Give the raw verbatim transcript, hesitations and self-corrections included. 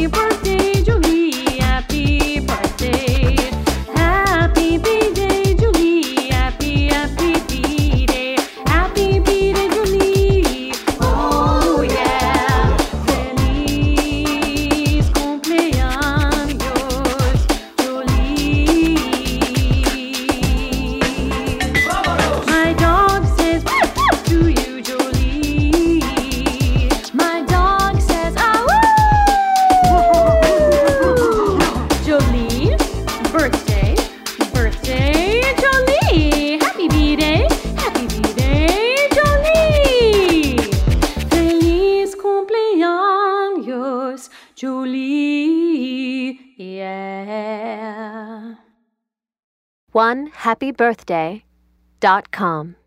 Happy birthday, Julie. Happy birthday. Happy B-Day, Julie. Happy, happy B-Day. Happy B-Day, Julie. Oh, yeah. Feliz cumpleaños, Julie. My dog says to you, Jolie. My dog says, ah, woo! Jolie, birthday, birthday, Jolie. Happy B-Day, happy B-Day, Jolie. Feliz cumpleaños, Jolie. Yeah. one happy birthday dot com